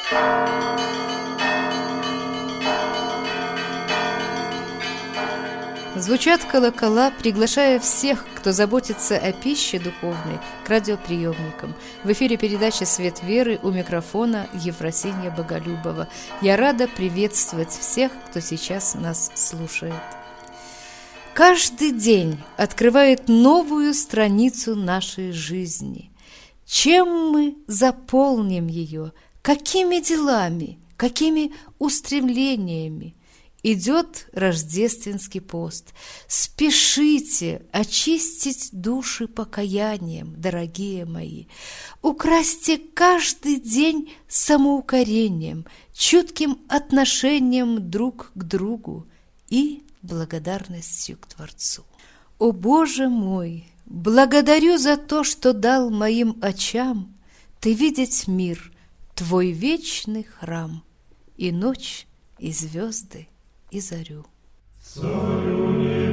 Звучат колокола, приглашая всех, кто заботится о пище духовной, к радиоприемникам. В эфире передача «Свет веры», у микрофона Ефросинья Боголюбова. Я рада приветствовать всех, кто сейчас нас слушает. Каждый день открывает новую страницу нашей жизни. Чем мы заполним ее? Какими делами? Какими устремлениями? Идет рождественский пост. Спешите очистить души покаянием, дорогие мои. Украсьте каждый день самоукорением, чутким отношением друг к другу и благодарностью к Творцу. О Боже мой, благодарю за то, что дал моим очам Ты видеть мир, Твой вечный храм, и ночь, и звезды, и зарю. Царю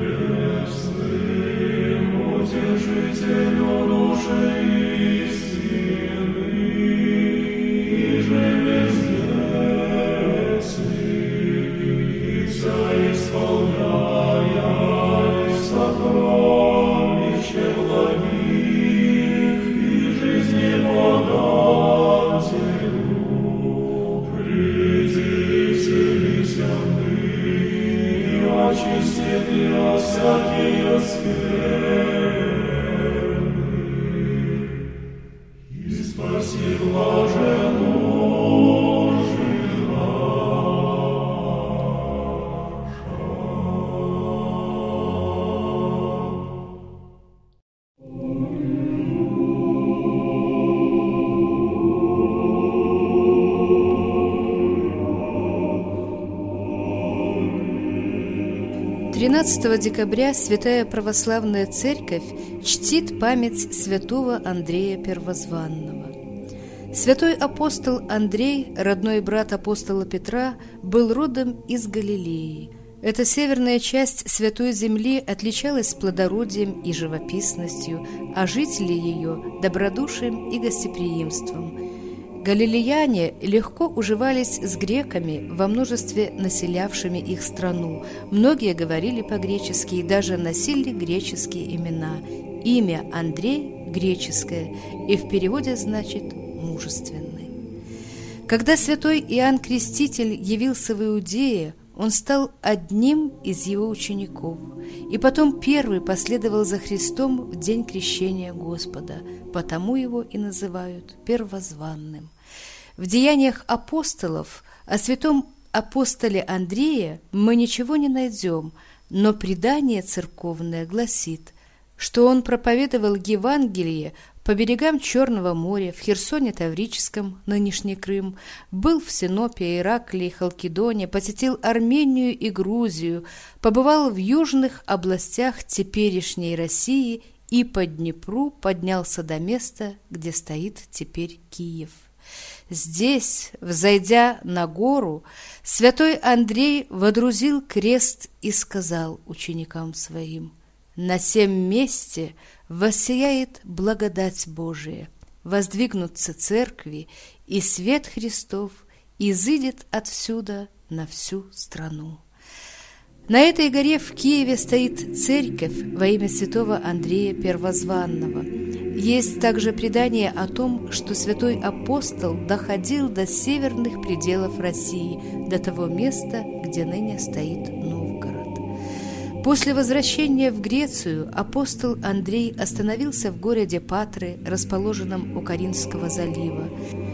небесный, утешителю души истины, иже бездесный, вся исполняя сокровище благих и жизни подателю, приди вселися очистит от всякие скверны и спаси блаженную души наша. 13 декабря Святая Православная Церковь чтит память святого Андрея Первозванного. Святой апостол Андрей, родной брат апостола Петра, был родом из Галилеи. Эта северная часть Святой Земли отличалась плодородием и живописностью, а жители ее – добродушием и гостеприимством. Галилеяне легко уживались с греками, во множестве населявшими их страну. Многие говорили по-гречески и даже носили греческие имена. Имя Андрей греческое и в переводе значит «мужественный». Когда святой Иоанн Креститель явился в Иудее, он стал одним из его учеников, и потом первый последовал за Христом в день крещения Господа, потому его и называют первозванным. В деяниях апостолов о святом апостоле Андрея мы ничего не найдем, но предание церковное гласит, что он проповедовал Евангелие по берегам Черного моря, в Херсоне Таврическом, нынешний Крым, был в Синопе, Ираклии, Халкидоне, посетил Армению и Грузию, побывал в южных областях теперешней России и по Днепру поднялся до места, где стоит теперь Киев. Здесь, взойдя на гору, святой Андрей водрузил крест и сказал ученикам своим: «На сем месте воссияет благодать Божия, воздвигнутся церкви, и свет Христов изыдет отсюда на всю страну». На этой горе в Киеве стоит церковь во имя святого Андрея Первозванного. Есть также предание о том, что святой апостол доходил до северных пределов России, до того места, где ныне стоит Новгород. После возвращения в Грецию апостол Андрей остановился в городе Патры, расположенном у Каринского залива.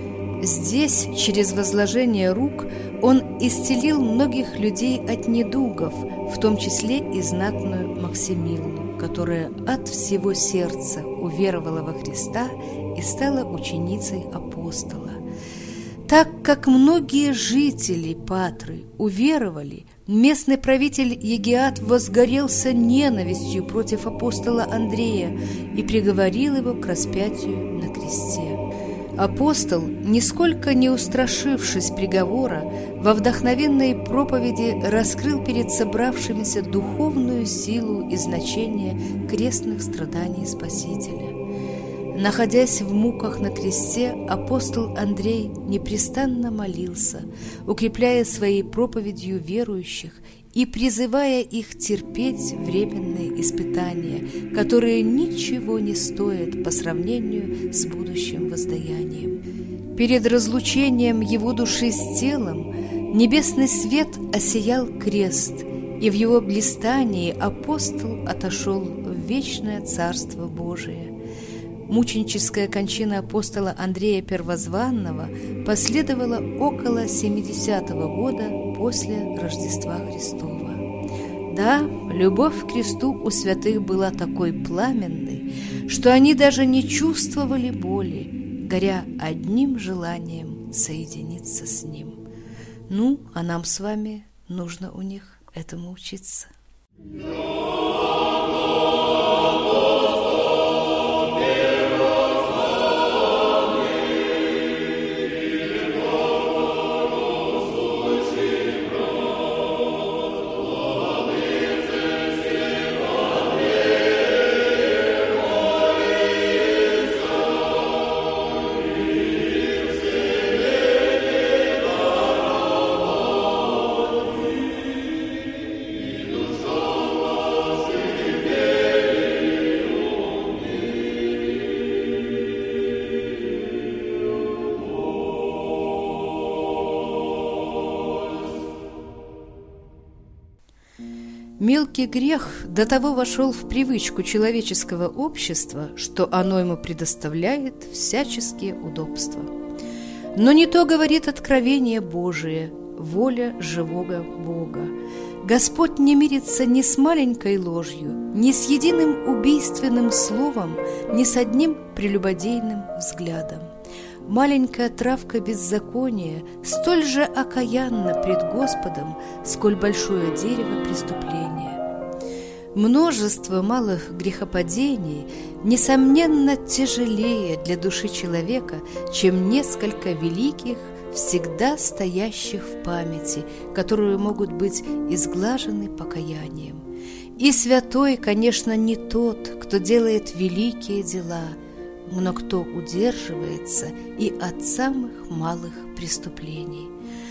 Здесь, через возложение рук, он исцелил многих людей от недугов, в том числе и знатную Максимилну, которая от всего сердца уверовала во Христа и стала ученицей апостола. Так как многие жители Патры уверовали, местный правитель Егиат возгорелся ненавистью против апостола Андрея и приговорил его к распятию на кресте. Апостол, нисколько не устрашившись приговора, во вдохновенной проповеди раскрыл перед собравшимися духовную силу и значение крестных страданий Спасителя. Находясь в муках на кресте, апостол Андрей непрестанно молился, укрепляя своей проповедью верующих и призывая их терпеть временные испытания, которые ничего не стоят по сравнению с будущим воздаянием. Перед разлучением его души с телом небесный свет осиял крест, и в его блистании апостол отошел в вечное Царство Божие. Мученическая кончина апостола Андрея Первозванного последовала около 70-го года после Рождества Христова. Да, любовь к кресту у святых была такой пламенной, что они даже не чувствовали боли, горя одним желанием соединиться с ним. Ну, а нам с вами нужно у них этому учиться. Мелкий грех до того вошел в привычку человеческого общества, что оно ему предоставляет всяческие удобства. Но не то говорит откровение Божие, воля живого Бога. Господь не мирится ни с маленькой ложью, ни с единым убийственным словом, ни с одним прелюбодейным взглядом. Маленькая травка беззакония столь же окаянна пред Господом, сколь большое дерево преступления. Множество малых грехопадений несомненно тяжелее для души человека, чем несколько великих, всегда стоящих в памяти, которые могут быть изглажены покаянием. И святой, конечно, не тот, кто делает великие дела, но кто удерживается и от самых малых преступлений.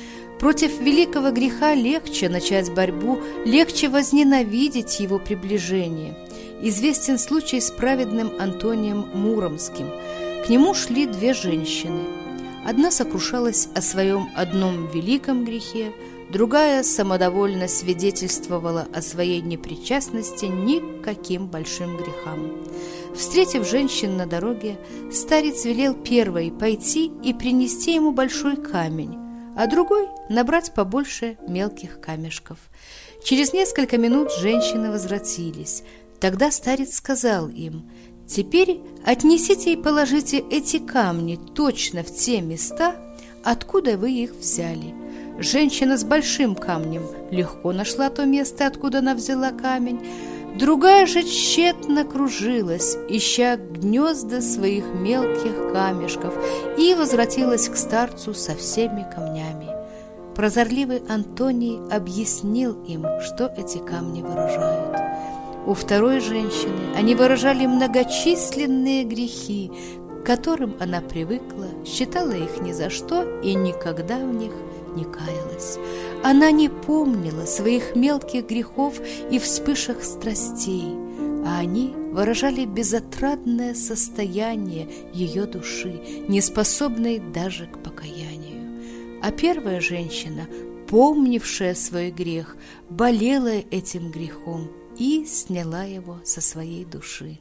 Против великого греха легче начать борьбу, легче возненавидеть его приближение. Известен случай с праведным Антонием Муромским. К нему шли две женщины. Одна сокрушалась о своем одном великом грехе, другая самодовольно свидетельствовала о своей непричастности ни к каким большим грехам. Встретив женщин на дороге, старец велел первой пойти и принести ему большой камень, а другой набрать побольше мелких камешков. Через несколько минут женщины возвратились. Тогда старец сказал им: «Теперь отнесите и положите эти камни точно в те места, откуда вы их взяли». Женщина с большим камнем легко нашла то место, откуда она взяла камень. Другая же тщетно кружилась, ища гнезда своих мелких камешков, и возвратилась к старцу со всеми камнями. Прозорливый Антоний объяснил им, что эти камни выражают. У второй женщины они выражали многочисленные грехи, к которым она привыкла, считала их ни за что и никогда в них не каялась. Она не помнила своих мелких грехов и вспышек страстей, а они выражали безотрадное состояние ее души, не способной даже к покаянию. А первая женщина, помнившая свой грех, болела этим грехом и сняла его со своей души.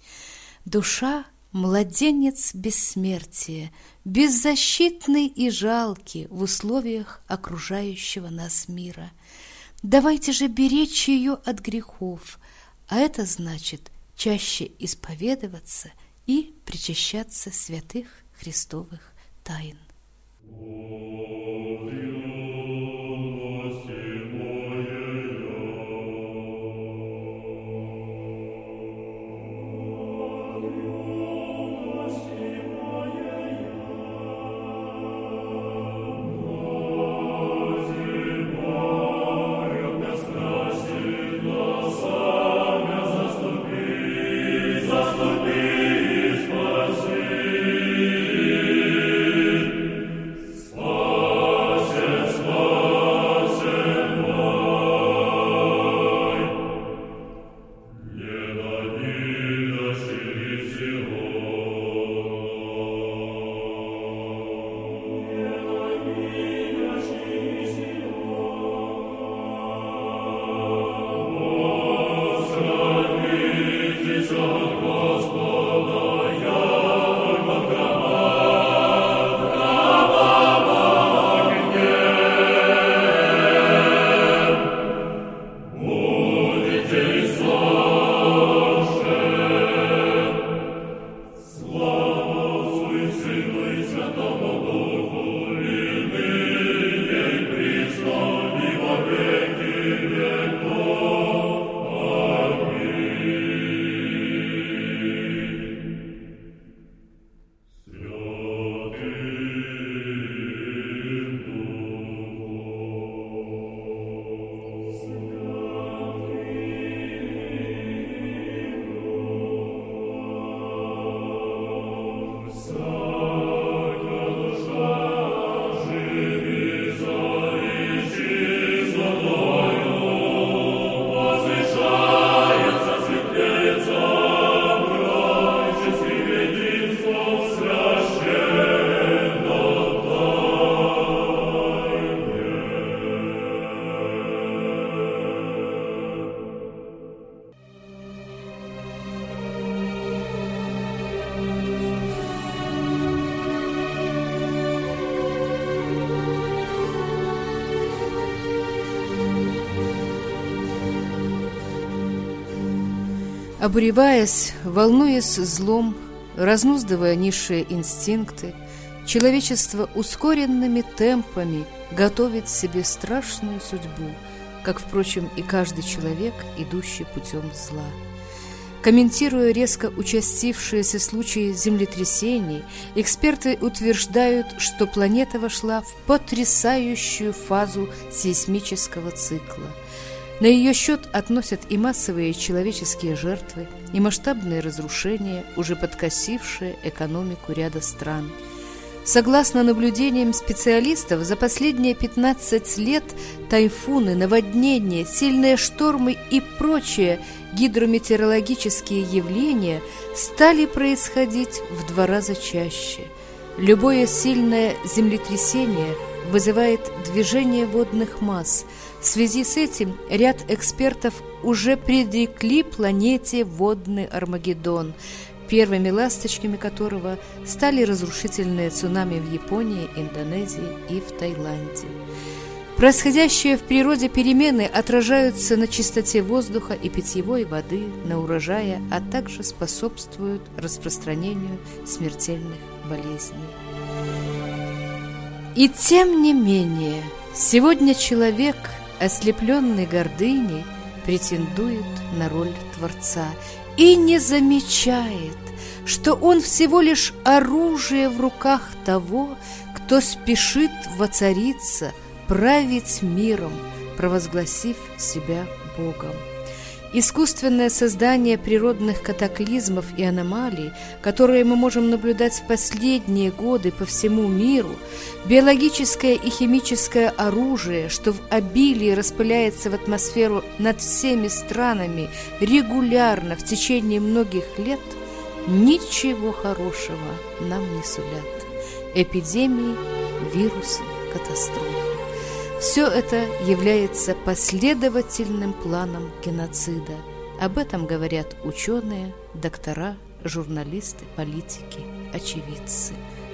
Душа — младенец бессмертия, беззащитный и жалкий в условиях окружающего нас мира. Давайте же беречь ее от грехов, а это значит чаще исповедоваться и причащаться святых Христовых тайн. Заступи, спаси. Обуреваясь, волнуясь злом, разнуздывая низшие инстинкты, человечество ускоренными темпами готовит себе страшную судьбу, как, впрочем, и каждый человек, идущий путем зла. Комментируя резко участившиеся случаи землетрясений, эксперты утверждают, что планета вошла в потрясающую фазу сейсмического цикла. На ее счет относят и массовые человеческие жертвы, и масштабные разрушения, уже подкосившие экономику ряда стран. Согласно наблюдениям специалистов, за последние 15 лет тайфуны, наводнения, сильные штормы и прочие гидрометеорологические явления стали происходить в 2 раза чаще. Любое сильное землетрясение вызывает движение водных масс. В связи с этим ряд экспертов уже предрекли планете водный Армагеддон, первыми ласточками которого стали разрушительные цунами в Японии, Индонезии и в Таиланде. Происходящие в природе перемены отражаются на чистоте воздуха и питьевой воды, на урожае, а также способствуют распространению смертельных болезней. И тем не менее, сегодня человек, ослепленный гордыней, претендует на роль Творца и не замечает, что он всего лишь оружие в руках того, кто спешит воцариться, править миром, провозгласив себя Богом. Искусственное создание природных катаклизмов и аномалий, которые мы можем наблюдать в последние годы по всему миру, биологическое и химическое оружие, что в обилии распыляется в атмосферу над всеми странами регулярно в течение многих лет, ничего хорошего нам не сулят. Эпидемии, вирусы, катастрофы. Все это является последовательным планом геноцида. Об этом говорят ученые, доктора, журналисты, политики, очевидцы.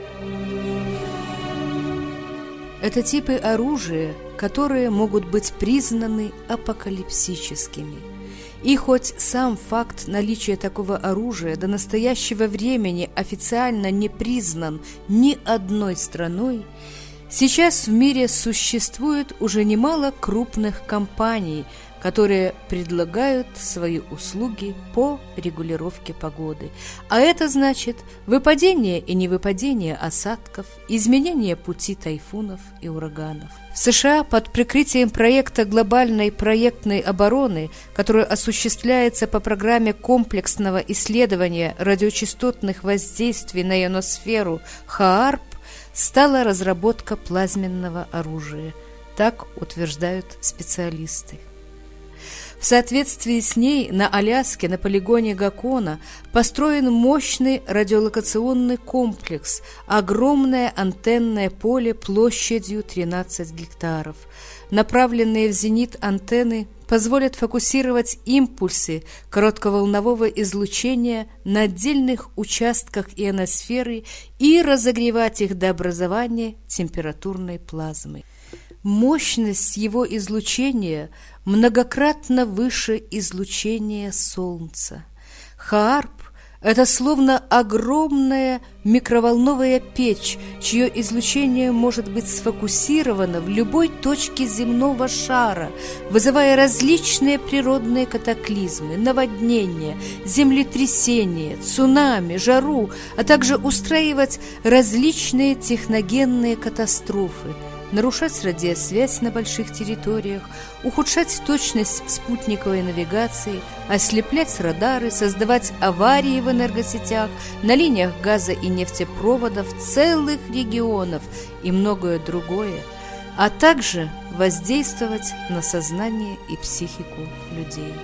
Это типы оружия, которые могут быть признаны апокалипсическими. И хоть сам факт наличия такого оружия до настоящего времени официально не признан ни одной страной, сейчас в мире существует уже немало крупных компаний, которые предлагают свои услуги по регулировке погоды. А это значит выпадение и невыпадение осадков, изменение пути тайфунов и ураганов. В США под прикрытием проекта глобальной проектной обороны, который осуществляется по программе комплексного исследования радиочастотных воздействий на ионосферу ХААРП, стала разработка плазменного оружия. Так утверждают специалисты. В соответствии с ней на Аляске на полигоне Гакона построен мощный радиолокационный комплекс, огромное антенное поле площадью 13 гектаров. Направленные в зенит антенны позволят фокусировать импульсы коротковолнового излучения на отдельных участках ионосферы и разогревать их до образования температурной плазмы. Мощность его излучения многократно выше излучения Солнца. ХААРП – это словно огромная микроволновая печь, чье излучение может быть сфокусировано в любой точке земного шара, вызывая различные природные катаклизмы, наводнения, землетрясения, цунами, жару, а также устраивать различные техногенные катастрофы, нарушать радиосвязь на больших территориях, ухудшать точность спутниковой навигации, ослеплять радары, создавать аварии в энергосетях, на линиях газа и нефтепроводов целых регионов и многое другое, а также воздействовать на сознание и психику людей.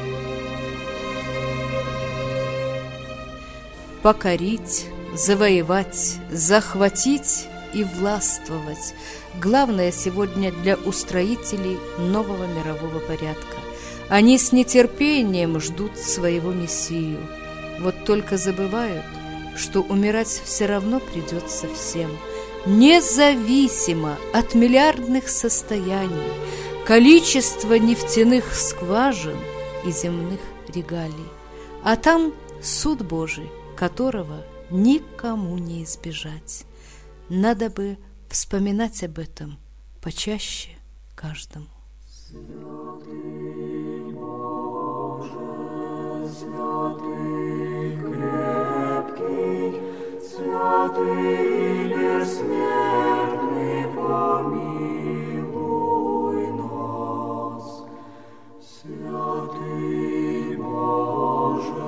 Покорить, завоевать, захватить и властвовать – главное сегодня для устроителей нового мирового порядка. Они с нетерпением ждут своего мессию. Вот только забывают, что умирать все равно придется всем, независимо от миллиардных состояний, количества нефтяных скважин и земных регалий. А там суд Божий, которого никому не избежать. Надо бы вспоминать об этом почаще каждому. Святый Боже, святый крепкий, святый бессмертный, помилуй нас. Святый Боже,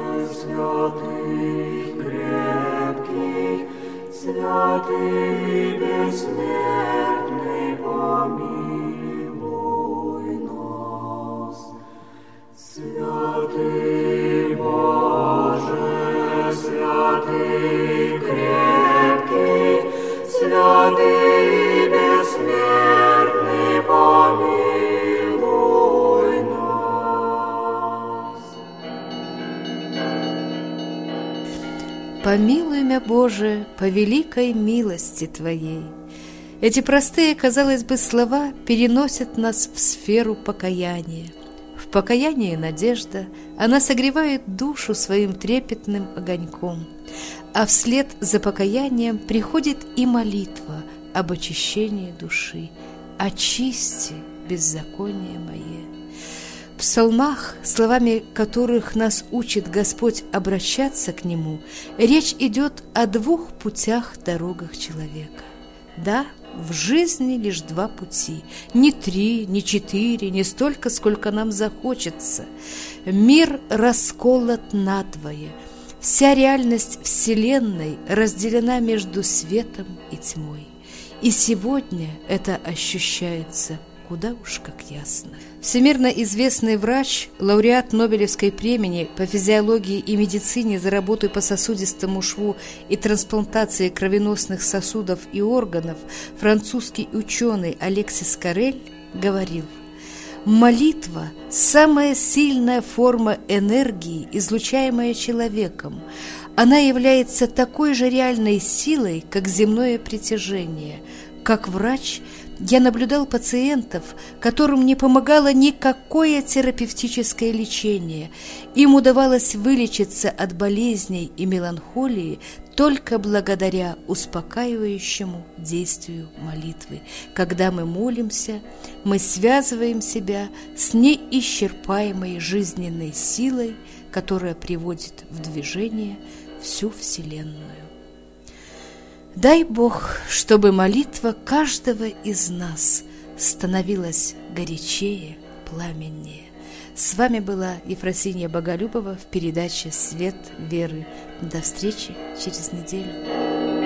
святый крепкий, святый бессмертный, помилуй нас. Святый Боже, святый крепкий, святый бессмертный, помилуй нас. Помилуй мя, Боже, по великой милости Твоей. Эти простые, казалось бы, слова переносят нас в сферу покаяния. В покаянии надежда, она согревает душу своим трепетным огоньком, а вслед за покаянием приходит и молитва об очищении души. «Очисти беззаконие мое». В псалмах, словами которых нас учит Господь обращаться к Нему, речь идет о двух путях-дорогах человека. Да, в жизни лишь два пути, не 3, не 4, не столько, сколько нам захочется. Мир расколот надвое, вся реальность Вселенной разделена между светом и тьмой. И сегодня это ощущается куда уж как ясно. Всемирно известный врач, лауреат Нобелевской премии по физиологии и медицине за работу по сосудистому шву и трансплантации кровеносных сосудов и органов, французский ученый Алексис Карель говорил: молитва – самая сильная форма энергии, излучаемая человеком. Она является такой же реальной силой, как земное притяжение. Как врач я наблюдал пациентов, которым не помогало никакое терапевтическое лечение. Им удавалось вылечиться от болезней и меланхолии только благодаря успокаивающему действию молитвы. Когда мы молимся, мы связываем себя с неисчерпаемой жизненной силой, которая приводит в движение всю Вселенную. Дай Бог, чтобы молитва каждого из нас становилась горячее, пламеннее. С вами была Ефросинья Боголюбова в передаче «Свет веры». До встречи через неделю.